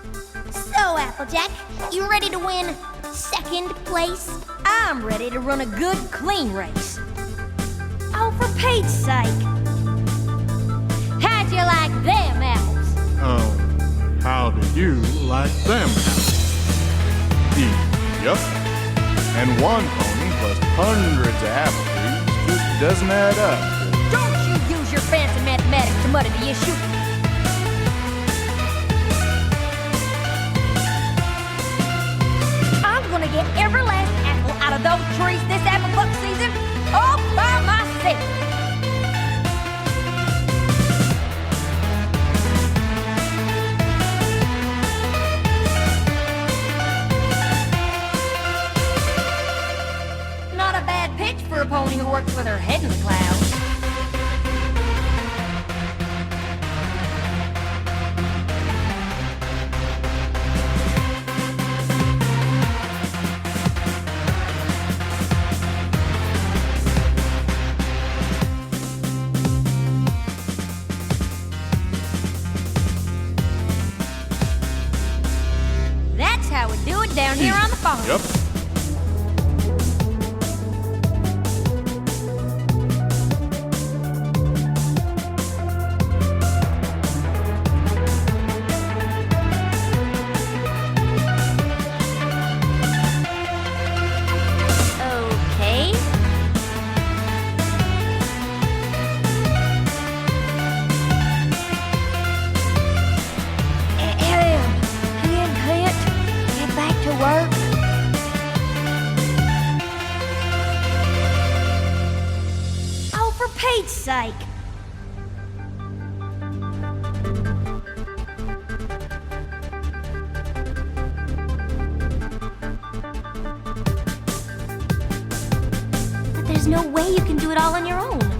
So, Applejack, you ready to win second place? I'm ready to run a good, clean race. Oh, for Pete's sake. How'd you like them apples? How do you like them? Yep. And one pony plus hundreds of apple trees just doesn't add up. Don't you use your fancy mathematics to muddy the issue. I'm gonna get every last apple out of those trees this apple buck season all by myself. Not a bad pitch for a pony who works with her head in the clouds. That's how we do it down here on the farm. Yep. Okay. Can't get back to work. Oh, for Pete's sake. But there's no way you can do it all on your own.